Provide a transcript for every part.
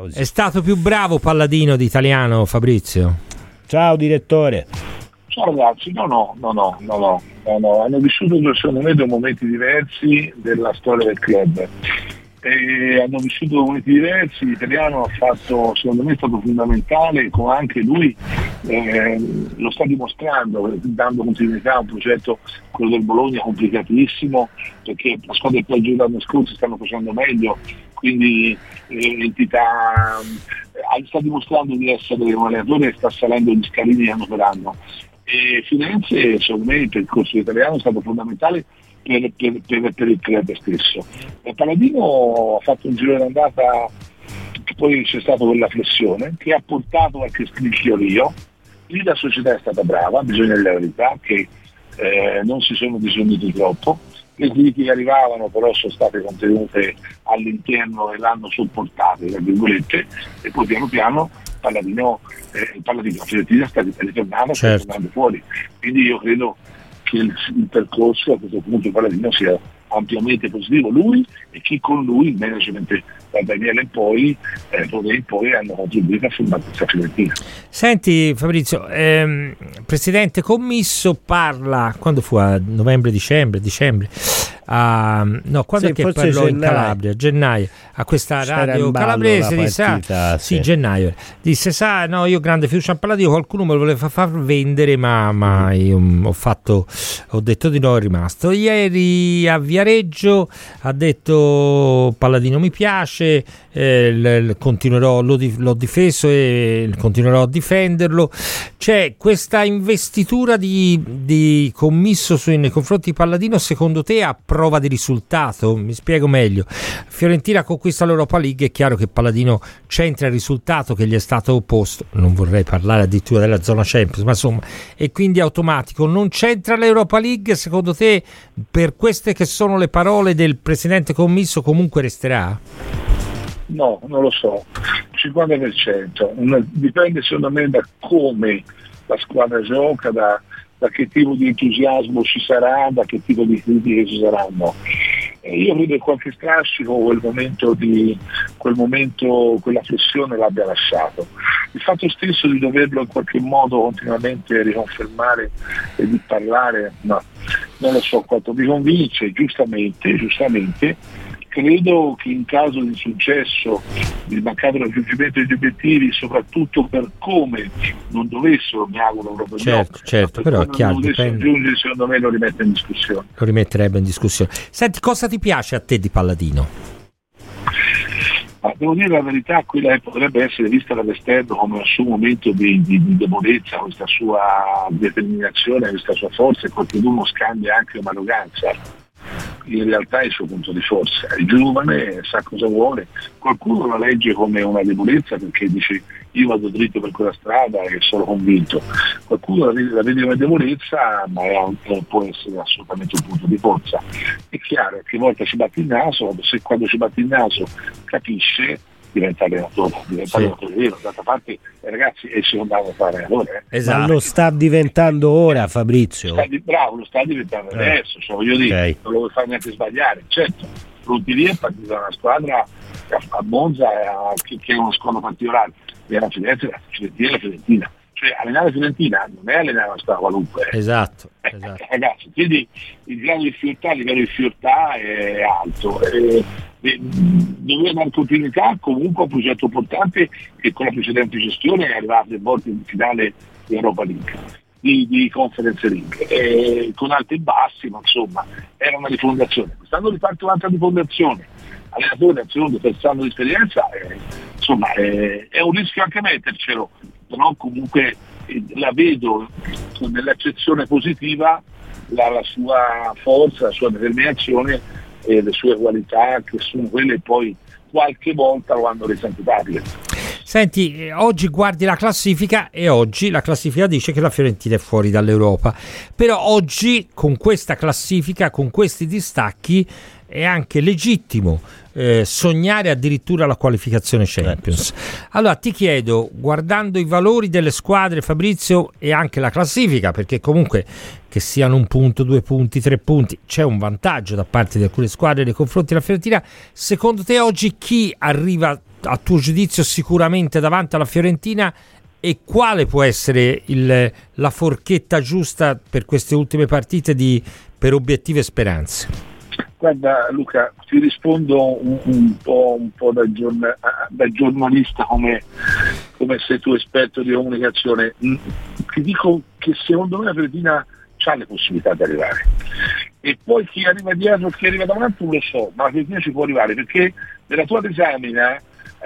così. È stato più bravo Palladino di Italiano, Fabrizio? Ciao direttore. Ciao ragazzi, no, hanno vissuto secondo me due momenti diversi della storia del club. E hanno vissuto momenti diversi. L'Italiano ha fatto, secondo me è stato fondamentale, come anche lui lo sta dimostrando, dando continuità a un progetto, quello del Bologna, complicatissimo, perché la squadra che poi l'anno scorso stanno facendo meglio, quindi l'entità sta dimostrando di essere un allenatore che sta salendo gli scalini anno per anno. E Firenze, secondo me, il percorso italiano è stato fondamentale per il club stesso. Palladino ha fatto un giro d'andata, poi c'è stata quella flessione che ha portato qualche scricchiorio. Lì la società è stata brava, bisogna dire la verità, che non si sono disuniti troppo. Le critiche arrivavano, però sono state contenute all'interno e l'hanno sopportate, tra virgolette, e poi piano piano Palladino, la Fiorentina sta ritornando, sta tornando fuori. Quindi io credo che il percorso a questo punto Palladino sia ampiamente positivo, lui e chi con lui, il management da Daniele in poi, hanno contribuito a formare questa Fiorentina. Senti Fabrizio, presidente commisso parla, quando fu? A dicembre? Quando è che parlò in Calabria? Gennaio, a questa radio calabrese, disse gennaio, disse io grande fiducia a Palladino, qualcuno me lo voleva far vendere, ma io ho detto di no, è rimasto. Ieri a Viareggio ha detto Palladino mi piace, continuerò, l'ho difeso e continuerò a difenderlo. C'è questa investitura di commisso nei confronti di Palladino, secondo te a prova di risultato? Mi spiego meglio. Fiorentina conquista l'Europa League, è chiaro che Palladino c'entra il risultato che gli è stato opposto, non vorrei parlare addirittura della zona Champions, ma insomma, e quindi automatico. Non c'entra l'Europa League, secondo te, per queste che sono le parole del presidente commisso, comunque resterà? No, non lo so, 50%, dipende secondo me da come la squadra gioca, da che tipo di entusiasmo ci sarà, da che tipo di critiche ci saranno. Io credo che qualche strascico quella flessione l'abbia lasciato. Il fatto stesso di doverlo in qualche modo continuamente riconfermare e di parlare, no, non lo so quanto mi convince, giustamente. Credo che in caso di successo, di mancato raggiungimento degli obiettivi, soprattutto per come non dovessero, mi auguro proprio certo, però è chiaro, non dovessero raggiungere, secondo me lo rimette in discussione. Lo rimetterebbe in discussione. Senti, cosa ti piace a te di Palladino? Devo dire la verità, quella che potrebbe essere vista dall'esterno come un suo momento di debolezza, questa sua determinazione, questa sua forza, e qualcuno scambia anche un'arroganza. In realtà è il suo punto di forza, è giovane, sa cosa vuole, qualcuno la legge come una debolezza perché dice io vado dritto per quella strada e sono convinto, qualcuno la vede come debolezza, ma può essere assolutamente un punto di forza. È chiaro che a volte ci batte il naso, se quando ci batte il naso capisce, diventa allenatore vero. D'altra parte ragazzi è il secondo anno a fare allenatore. Esatto. Ma lo sta diventando ora, Fabrizio. Lo sta diventando adesso, voglio dire, non lo vuoi fare neanche sbagliare. Certo, Frontieri è partita da una squadra a Monza che è una squadra particolare, era la Fiorentina. Cioè allenare Fiorentina non è allenare una squadra qualunque. Esatto. Ragazzi, quindi il livello di fiortà è alto. Doveva dare continuità comunque a un progetto importante che con la precedente gestione è arrivato a volte in finale di Europa League, di Conference League, con alti e bassi, ma insomma era una rifondazione. Quest'anno riparte un'altra rifondazione, allenatore al secondo, terzo anno di esperienza, insomma è un rischio anche mettercelo, però comunque la vedo nell'accezione positiva la sua forza, la sua determinazione e le sue qualità, che sono quelle poi qualche volta lo hanno reso antipatiche. Senti, oggi guardi la classifica e oggi la classifica dice che la Fiorentina è fuori dall'Europa, però oggi con questa classifica, con questi distacchi, è anche legittimo sognare addirittura la qualificazione Champions. Allora ti chiedo, guardando i valori delle squadre, Fabrizio, e anche la classifica, perché comunque che siano 1 punto, 2 punti, 3 punti, c'è un vantaggio da parte di alcune squadre nei confronti della Fiorentina, secondo te oggi chi arriva a tuo giudizio sicuramente davanti alla Fiorentina, e quale può essere la forchetta giusta per queste ultime partite per obiettivi e speranze? Guarda Luca, ti rispondo un po' da giornalista come sei tu esperto di comunicazione. Ti dico che secondo me la Fiorentina ha le possibilità di arrivare, e poi chi arriva dietro, chi arriva davanti non lo so, ma la Fiorentina ci può arrivare, perché nella tua disamina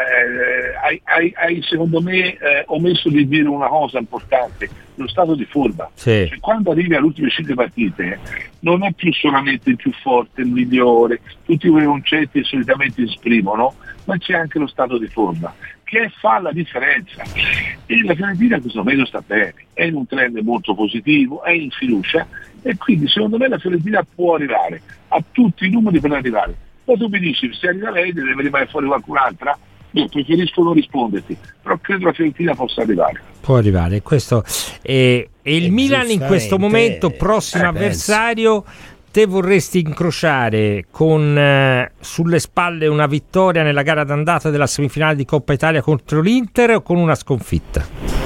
hai secondo me omesso di dire una cosa importante: lo stato di forma. Sì. Cioè, quando arrivi alle ultime 5 partite non è più solamente il più forte, il migliore, tutti quei concetti che solitamente esprimono, ma c'è anche lo stato di forma che fa la differenza, e la Fiorentina in questo momento sta bene, è in un trend molto positivo, è in fiducia, e quindi secondo me la Fiorentina può arrivare, ha tutti i numeri per arrivare. Poi tu mi dici, se arriva lei deve rimanere fuori qualcun'altra. Io preferisco non risponderti, però credo la Fiorentina possa arrivare. Può arrivare, questo e il Milan in questo momento, prossimo avversario, te vorresti incrociare con sulle spalle una vittoria nella gara d'andata della semifinale di Coppa Italia contro l'Inter, o con una sconfitta?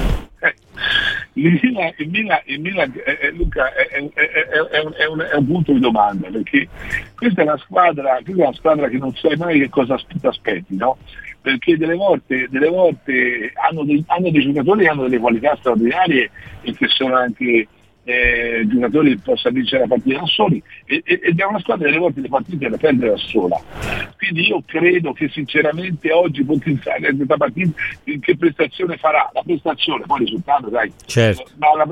Il Milan Luca, è un punto di domanda, perché questa è una squadra che non sai mai che cosa ti aspetti, no? Perché delle volte hanno dei giocatori che hanno delle qualità straordinarie e che sono anche giocatori che possono vincere la partita da soli, ed è una squadra delle volte le partite le perde da sola. Quindi io credo che sinceramente oggi potenziale in questa partita, che prestazione farà? La prestazione, poi il risultato, dai. Certo.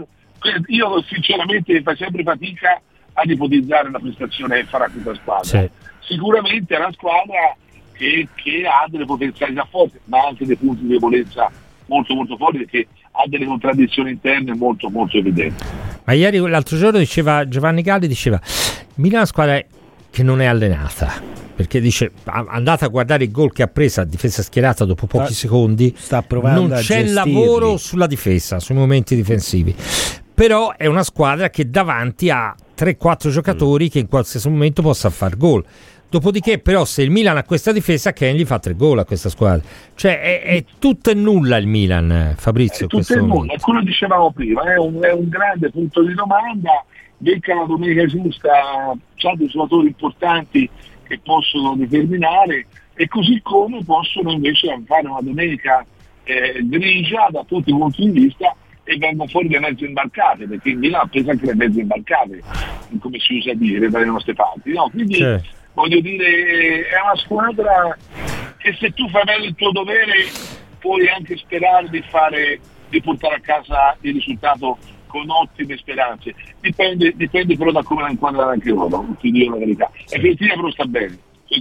Io sinceramente faccio sempre fatica ad ipotizzare la prestazione che farà questa squadra. Certo. Sicuramente è una squadra che ha delle potenzialità forti, ma anche dei punti di debolezza molto molto forti, perché ha delle contraddizioni interne molto molto evidenti. Ma l'altro giorno Giovanni Galli diceva Milan è una squadra che non è allenata, perché dice, andate a guardare il gol che ha preso a difesa schierata dopo pochi secondi, sta provando non c'è lavoro sulla difesa, sui momenti difensivi, però è una squadra che davanti ha 3-4 giocatori che in qualsiasi momento possa far gol. Dopodiché però se il Milan ha questa difesa, Ken gli fa 3 gol a questa squadra, cioè è tutto e nulla il Milan, Fabrizio. È tutto e nulla, quello dicevamo prima, è un grande punto di domanda. Becca la domenica giusta, c'ha dei giocatori importanti che possono determinare, e così come possono invece fare una domenica grigia da tutti i punti di vista, e vengono fuori le mezze imbarcate, perché il Milan ha preso anche le mezze imbarcate, come si usa dire dalle nostre parti, no? Quindi voglio dire, è una squadra che se tu fai bene il tuo dovere puoi anche sperare di portare a casa il risultato con ottime speranze. Dipende però da come la inquadrano anche loro, ti dico la verità. La Fiorentina però sta bene,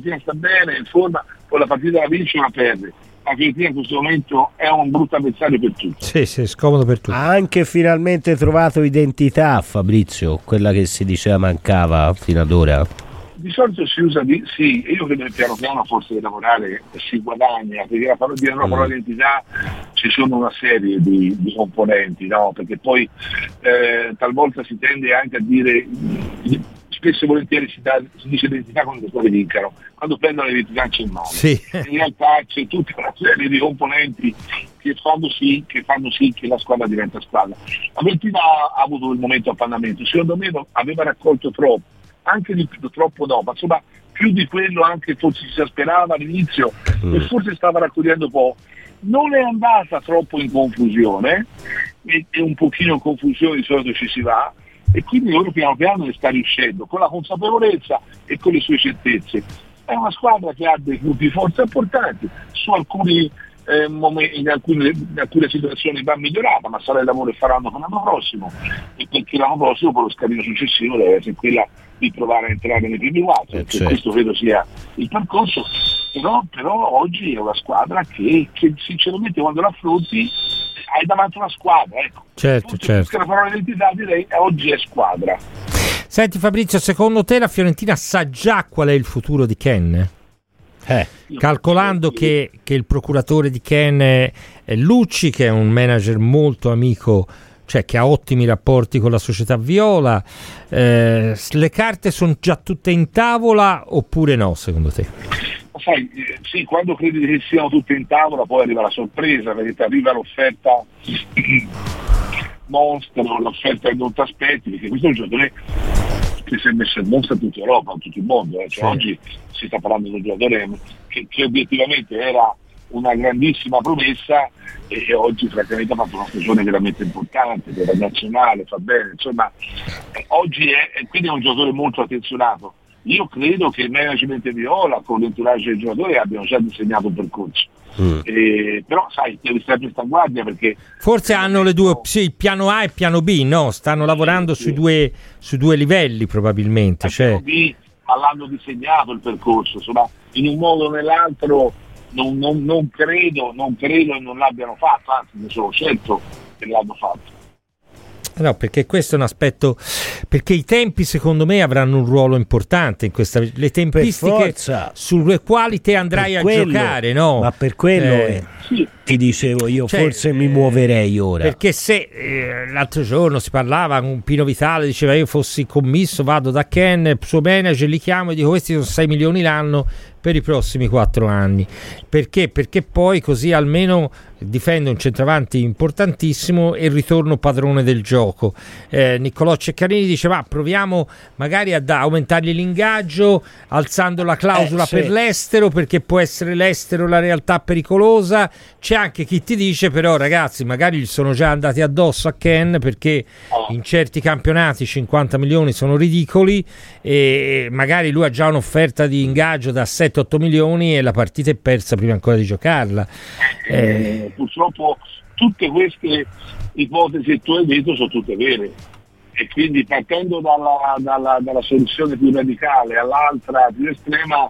è in forma, poi la partita la vince o la perde. La Fiorentina in questo momento è un brutto avversario per tutti. Sì, scomodo per tutti. Ha anche finalmente trovato identità, Fabrizio, quella che si diceva mancava fino ad ora. Di solito si usa sì, io credo che piano piano forse di lavorare si guadagna, perché la parola identità ci sono una serie di componenti, no? Perché poi talvolta si tende anche a dire, spesso e volentieri si dice identità quando le squadre vincano, quando prendono l'identità c'è il male. Sì. In realtà c'è tutta una serie di componenti che fanno sì che la squadra diventa squadra. La Fiorentina ha avuto il momento appannamento, secondo me aveva raccolto troppo, anche di troppo no, ma insomma più di quello anche forse si sperava all'inizio, e forse stava raccogliendo poco. Non è andata troppo in confusione, e un pochino in confusione di solito ci si va, e quindi loro piano piano ne sta riuscendo con la consapevolezza e con le sue certezze. È una squadra che ha dei punti di forza importanti, su alcuni in alcune situazioni va migliorata, ma sarà il lavoro che faranno per l'anno prossimo, e perché l'anno prossimo poi lo scalino successivo deve essere quella di provare a entrare nei primi 4, questo credo sia il percorso. Però oggi è una squadra che sinceramente quando la affronti hai davanti una squadra, ecco. Certo. Perché la parola identità direi oggi è squadra. Senti Fabrizio, secondo te la Fiorentina sa già qual è il futuro di Ken? Calcolando che il procuratore di Ken è Lucci, che è un manager molto amico, cioè che ha ottimi rapporti con la società viola, le carte sono già tutte in tavola oppure no secondo te? sai, sì, quando credi che siano tutti in tavola poi arriva la sorpresa, perché ti arriva l'offerta mostro, l'offerta che non ti aspetti, perché questo è un giocatore che si è messo in mostra a tutta Europa, a tutto il mondo. Cioè, sì. Oggi si sta parlando di un giocatore che obiettivamente era una grandissima promessa e oggi francamente ha fatto una stagione veramente importante per la nazionale, fa bene, insomma oggi quindi è un giocatore molto attenzionato. Io credo che il management di Viola con l'entourage del giocatore abbiano già disegnato un percorso. Però sai, devi stare questa guardia perché forse hanno le due, sì, il piano A e il piano B, no? Stanno lavorando sì. Su due livelli probabilmente. Piano B, ma l'hanno disegnato il percorso, insomma, in un modo o nell'altro non credo e non l'abbiano fatto, anzi ne sono certo che l'hanno fatto. No, perché questo è un aspetto, perché i tempi secondo me avranno un ruolo importante in questa, le tempistiche sulle quali te andrai a giocare, no? Ma per quello ti dicevo io, cioè, forse mi muoverei ora. Perché se l'altro giorno si parlava con Pino Vitale, diceva io fossi commisso, vado da Ken, il suo manager, li chiamo e dico questi sono 6 milioni l'anno per i prossimi 4 anni. Perché? Perché poi così almeno difende un centravanti importantissimo e ritorno padrone del gioco. Niccolò Ceccarini diceva proviamo magari ad aumentargli l'ingaggio alzando la clausola per l'estero, perché può essere l'estero la realtà pericolosa. C'è anche chi ti dice però ragazzi magari gli sono già andati addosso a Ken, perché in certi campionati 50 milioni sono ridicoli e magari lui ha già un'offerta di ingaggio da 7-8 milioni e la partita è persa prima ancora di giocarla. Purtroppo tutte queste ipotesi che tu hai detto sono tutte vere, e quindi partendo dalla soluzione più radicale all'altra più estrema,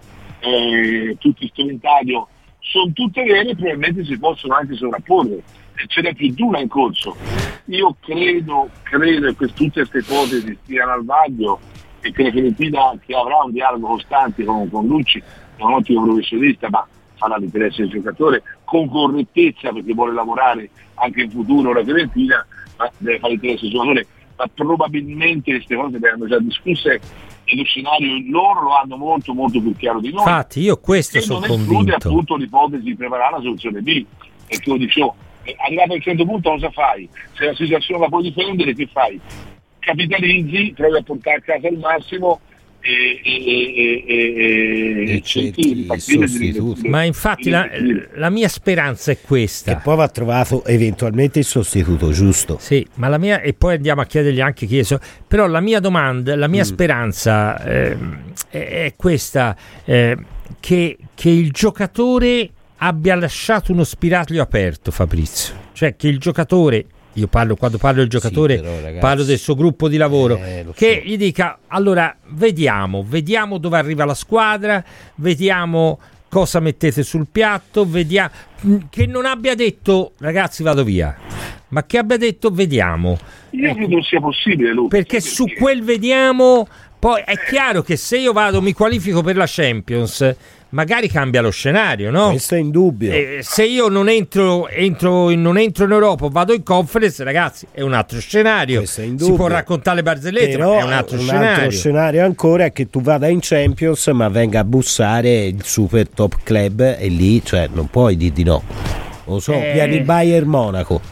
tutti strumentario, sono tutte vere, probabilmente si possono anche sovrapporre e ce n'è più di una in corso. Io credo che tutte queste ipotesi stiano al vaglio e che la Fiorentina, che avrà un dialogo costante con Lucci, è un ottimo professionista, ma farà l'interesse del giocatore con correttezza, perché vuole lavorare anche in futuro la Fiorentina, ma deve fare l'interesse del giocatore. Ma probabilmente queste cose le hanno già discusse e lo scenario loro lo hanno molto molto più chiaro di noi. Infatti io questo sono convinto. Non esclude appunto l'ipotesi di preparare la soluzione B, perché io dicevo, arrivato a un certo punto cosa fai? Se la situazione la puoi difendere, che fai? Capitalizzi, provi a portare a casa il massimo e cerchi il sostituto. Ma infatti la mia speranza è questa, che poi va trovato eventualmente il sostituto giusto. Sì, ma la mia, e poi andiamo a chiedergli anche chi è, però la mia domanda, la mia speranza è questa, che il giocatore abbia lasciato uno spiraglio aperto, Fabrizio, cioè che il giocatore, quando parlo del giocatore, sì, però, ragazzi, parlo del suo gruppo di lavoro, che gli dica allora vediamo dove arriva la squadra, vediamo cosa mettete sul piatto, vediamo, che non abbia detto ragazzi vado via, ma che abbia detto vediamo. Io credo sia possibile, Luca, perché su quel vediamo poi è chiaro che se io mi qualifico per la Champions magari cambia lo scenario, no? Questo è indubbio. Se io non entro in Europa, vado in Conference, ragazzi, è un altro scenario. Si può raccontare le barzellette, però è un altro scenario. Altro scenario ancora è che tu vada in Champions, ma venga a bussare il super top club e lì, cioè, non puoi dir di no. Lo so, piani Bayern Monaco.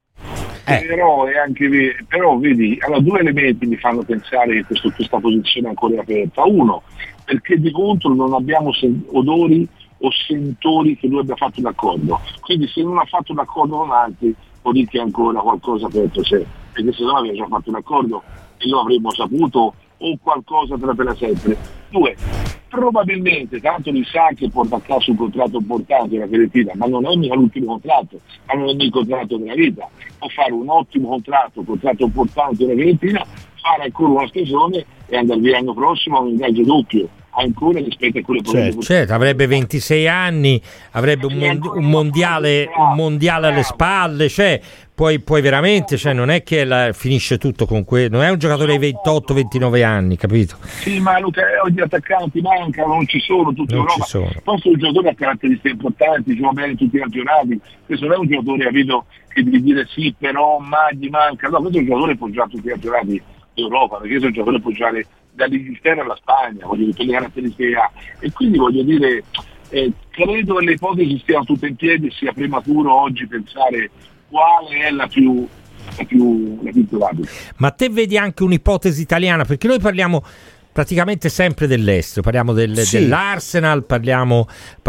Però è anche però vedi, allora due elementi mi fanno pensare che questa posizione è ancora aperta. Uno, perché di contro non abbiamo odori o sentori che lui abbia fatto un accordo, quindi se non ha fatto un accordo con altri vuol dire che ancora qualcosa aperto c'è, perché se no aveva già fatto un accordo e lo avremmo saputo, o qualcosa tra per sempre. Due, probabilmente tanto lui sa che porta a casa un contratto importante la Fiorentina, ma non è mica l'ultimo contratto, ma non è mica il contratto della vita. Può fare un ottimo contratto importante la Fiorentina, fare ancora una stagione e andare via l'anno prossimo a un ingaggio doppio ancora rispetto a quello certo, avrebbe 26 anni, avrebbe un mondiale alle spalle, cioè poi veramente, cioè non è che finisce tutto con non è un giocatore di 28-29 anni, capito? Sì, ma Luca, oggi attaccanti mancano, non ci sono tutti in Europa. Poi è un giocatore a caratteristiche importanti, gioca bene in tutti i campionati, questo non è un giocatore, capito, che devi dire sì, però gli manca, no, questo è un giocatore che può giocare tutti i campionati d'Europa, perché questo è un giocatore che può giocare dall'Inghilterra alla Spagna, voglio dire, per le caratteristiche che ha, e quindi voglio dire, Credo che le ipotesi stiano tutte in piedi, sia prematuro oggi pensare quale è la più probabile. Ma te vedi anche un'ipotesi italiana? Perché noi parliamo praticamente sempre dell'estero, parliamo dell'Arsenal, parliamo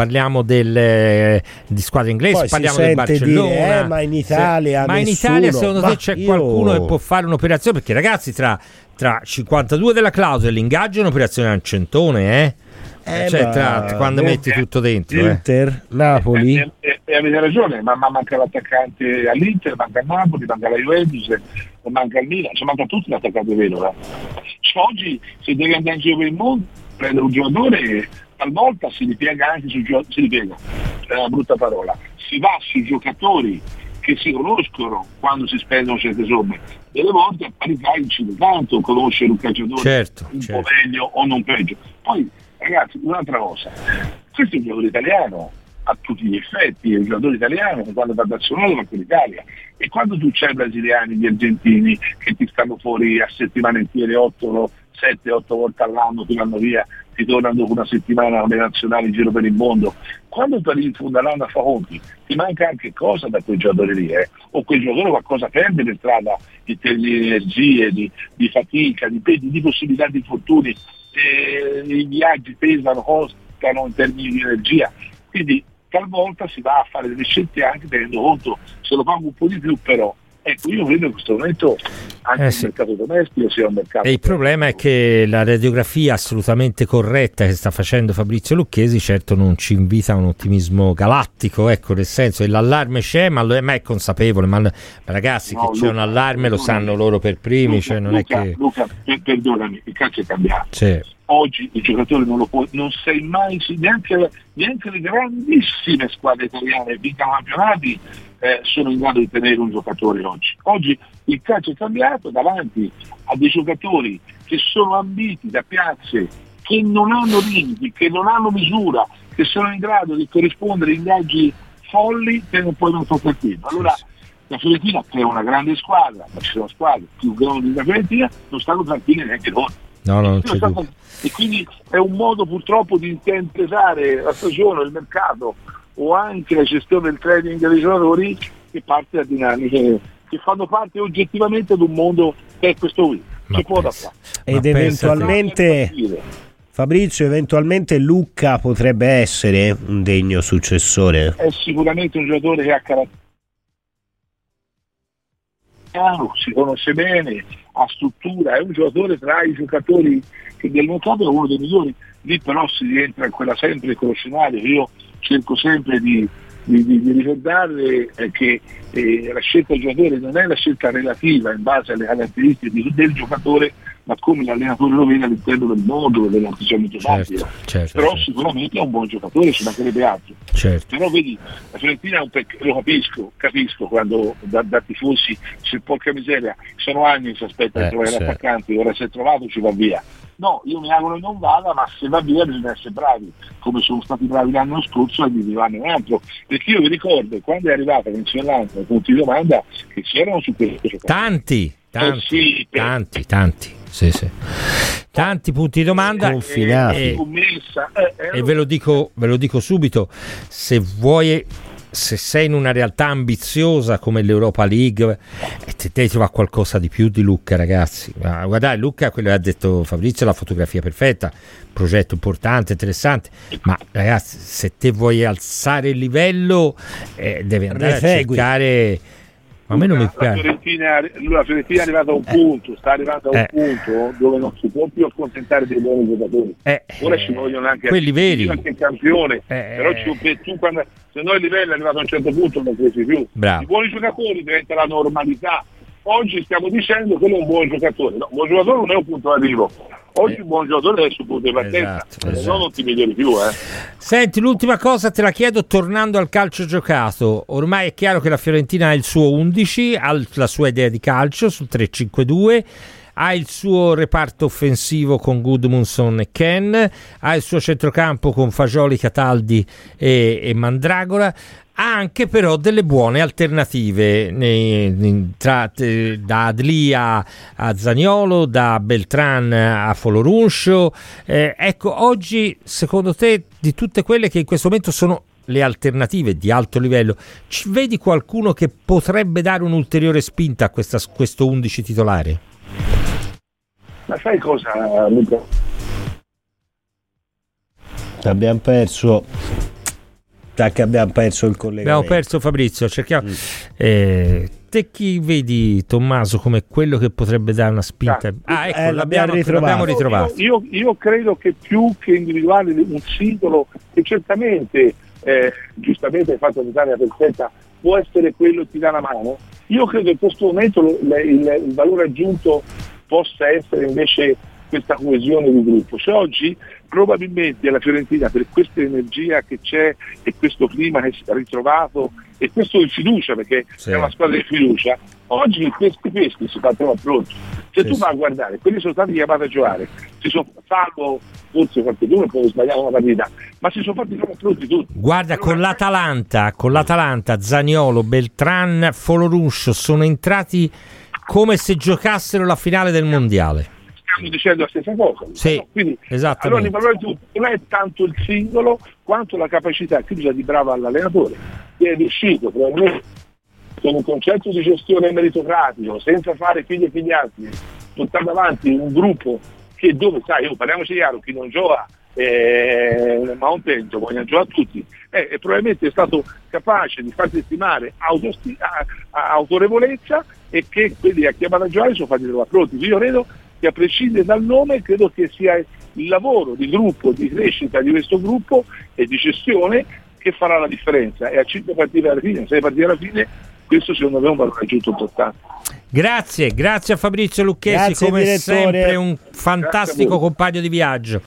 di squadre inglesi, poi parliamo del Barcellona, dire, ma in Italia secondo te c'è qualcuno che può fare un'operazione? Perché ragazzi, tra 52 della clausola e l'ingaggio è un'operazione a centone, quando metti tutto dentro, Inter, Napoli, e avete ragione, ma manca l'attaccante all'Inter, manca al Napoli, manca alla Juventus, manca al Milan, manca tutti l'attaccante vero. Oggi se devi andare in giro per il mondo, prendere un giocatore, talvolta si ripiega anche è una brutta parola, si va sui giocatori che si conoscono quando si spendono certe somme. Delle volte a parità incide tanto conoscere un calciatore po' meglio o non peggio. Poi ragazzi, un'altra cosa, questo è un giocatore italiano a tutti gli effetti, è un giocatore italiano che quando va da nazionale va con l'Italia, e quando tu c'hai brasiliani, gli argentini che ti stanno fuori a settimane intere 7-8 volte all'anno, ti vanno via, ti tornano dopo una settimana alle nazionali in giro per il mondo, quando tu arrivi in fondo all'anno a fa conti ti manca anche cosa da quei giocatori lì, o quel giocatore qualcosa perde per strada in termini di energie, di fatica, di possibilità di infortuni, i viaggi pesano, costano in termini di energia, quindi talvolta si va a fare delle scelte anche tenendo conto, se lo pago un po' di più, però ecco, io credo in questo momento anche il mercato domestico sia un mercato. E il problema è che la radiografia assolutamente corretta che sta facendo Fabrizio Lucchesi certo non ci invita a un ottimismo galattico, ecco, nel senso che l'allarme c'è, ma è consapevole, ma ragazzi, che c'è un allarme lo sanno loro per primi, Luca, cioè non è che perdonami, il calcio è cambiato. Sì. Oggi il giocatore non sei mai, neanche le grandissime squadre italiane vincono campionati sono in grado di tenere un giocatore oggi. Oggi il calcio è cambiato davanti a dei giocatori che sono ambiti da piazze che non hanno limiti, che non hanno misura, che sono in grado di corrispondere a ingaggi folli che non puoi non stare tranquillo. Allora la Fiorentina, che è una grande squadra, ma ci sono squadre più grandi della Fiorentina, non stanno tranquilli neanche loro. E quindi è un modo purtroppo di interpretare la stagione, il mercato o anche la gestione del trading dei giocatori che parte da dinamiche che fanno parte oggettivamente di un mondo che è questo qui, che può da fare. Ed eventualmente Fabrizio, eventualmente Lucca potrebbe essere un degno successore. È sicuramente un giocatore che ha carattere, si conosce bene, ha struttura, è un giocatore tra i giocatori che del mercato è uno dei migliori. Lì però si rientra in quella sempre con lo scenario che io cerco sempre di ricordarle, che la scelta del giocatore non è la scelta relativa in base alle caratteristiche del giocatore, ma come l'allenatore lo vede all'interno del mondo dell'atteggiamento tattico. Però sicuramente è un buon giocatore, ci mancherebbe altro. Però vedi, la Fiorentina lo capisco quando da tifosi, se porca miseria, sono anni che si aspetta di trovare l'attaccante, ora si è trovato ci va via. No, io mi auguro che non vada, ma se va via bisogna essere bravi, come sono stati bravi l'anno scorso, e di vanno un altro. Perché io vi ricordo, quando è arrivata l'Inzellante, i punti di domanda che c'erano su questo tanti. Sì. Tanti punti di domanda confinati. E ve lo dico subito, se sei in una realtà ambiziosa come l'Europa League, te devi trovare qualcosa di più di Lucca, ragazzi. Guardate, Lucca, quello che ha detto Fabrizio, la fotografia perfetta, progetto importante, interessante, ma ragazzi, se te vuoi alzare il livello devi andare a cercare. Ma a me non mi piace. La Fiorentina è arrivata a un punto, sta arrivando a un punto dove non si può più accontentare dei buoni giocatori. Ora ci vogliono anche quelli veri, anche il campione, però tu quando, se no il livello è arrivato a un certo punto non credi più. Bravo. I buoni giocatori diventa la normalità. Oggi stiamo dicendo che è un buon giocatore. No, un buon giocatore non è un punto d'arrivo. Oggi un buon giocatore è sul punto di partenza, se no non ti migliori più. Senti, l'ultima cosa te la chiedo, tornando al calcio giocato. Ormai è chiaro che la Fiorentina ha il suo 11, ha la sua idea di calcio sul 3-5-2, ha il suo reparto offensivo con Gudmundsson e Ken, ha il suo centrocampo con Fagioli, Cataldi e Mandragora. Ha anche però delle buone alternative da Adli a Zaniolo, da Beltran a Folorunscio. Ecco, oggi secondo te di tutte quelle che in questo momento sono le alternative di alto livello, ci vedi qualcuno che potrebbe dare un'ulteriore spinta a questo 11 titolare? Ma sai cosa, Luca? Abbiamo perso il collegamento. Abbiamo perso Fabrizio, cerchiamo. Te chi vedi, Tommaso, come quello che potrebbe dare una spinta? Ecco, l'abbiamo ritrovato. Io credo che più che individuare un singolo, che certamente giustamente hai fatto l'Italia perfetta, può essere quello che ti dà la mano, io credo che in questo momento il valore aggiunto possa essere invece questa coesione di gruppo. Se oggi probabilmente la Fiorentina, per questa energia che c'è e questo clima che si è ritrovato e questo di fiducia, perché è una squadra di fiducia, oggi questi si fanno pronti. Se tu vai a guardare, quelli sono stati chiamati a giocare, salvo forse qualcuno poi sbagliare una partita, ma si sono fatti pronti tutti. Guarda, con l'Atalanta, Zaniolo, Beltran, Foloruscio sono entrati come se giocassero la finale del mondiale. Stiamo dicendo la stessa cosa. Sì, no? Quindi, esattamente. Allora il valore non è tanto il singolo quanto la capacità chiusa di bravo all'allenatore, che è riuscito probabilmente con un concetto di gestione meritocratico, senza fare figli e figliastri, portando avanti un gruppo che dove, parliamoci chiaro, chi non gioca ma un tempo vogliono giocare tutti, e probabilmente è stato capace di farsi estimare autorevolezza, e che quelli a chiamare a giocare sono fatti trovare pronti. Io credo che, a prescindere dal nome, credo che sia il lavoro di gruppo, di crescita di questo gruppo e di gestione che farà la differenza, e a 5 partite alla fine, 6 partite alla fine, questo secondo me è un valore aggiunto importante. Grazie a Fabrizio Lucchesi, come direttore. sempre un fantastico compagno di viaggio.